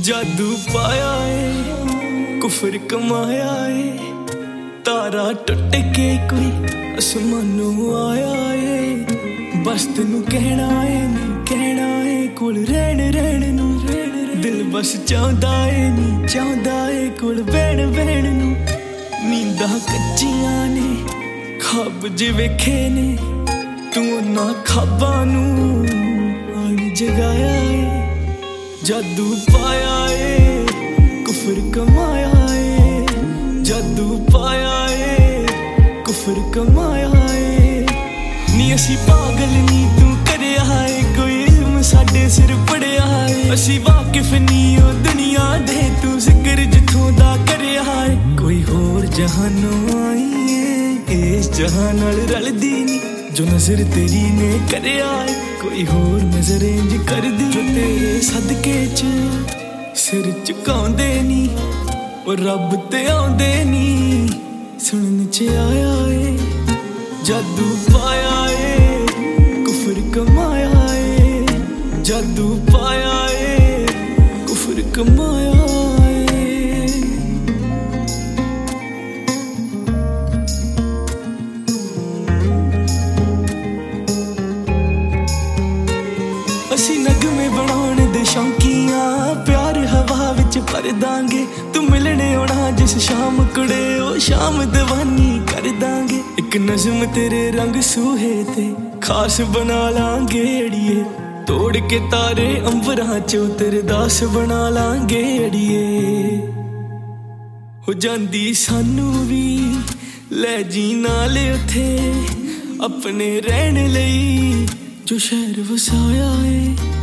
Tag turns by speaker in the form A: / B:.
A: जादू पाया है कुफर कमाया है तारा टुट के कोई आसमानों आया है बस तेनू कहना है कोल रहन रहन नू दिल बस चाहता है कोल बहन बहन नू नींदा कच्चियां ने खाब जे वेखे ने तू ना खाबा नू आन जगाया है जादू पाया है कुफर कमाया है जादू पाया है कुफर कमाया है नी असी पागल नी तू करया है कोई इल्म साडे सिर पड़िया है असी वाकिफ नी ओ दुनिया दे तू जिक्र जिथों दा करया है कोई होर जहानों आई है इस जहान नाल रलदी नी जो नजर तेरी ने करया है कोई होर नजर इंज कर दी जो तेरे सदके च सिर झुकाउंदे नी ओ रब ते आउंदे नी सुनन च आया है जादू पाया है कुफर कमाया है जादू पाया है कुफर कमाया असी नगमे बनाउण दे शौकीआं प्यार हवा विच भर दांगे तू मिलने आउणा जिस शाम कुड़े ओ शाम दीवानी कर दांगे एक नज़म तेरे रंग सूहे ते खास बना लांगे अड़िए तोड़ के तारे अंबरां चों तेरे दास बना लांगे अड़िए हो जांदी सानू भी लै जी नाल उथे अपने रहने लई जो शहर वसाया है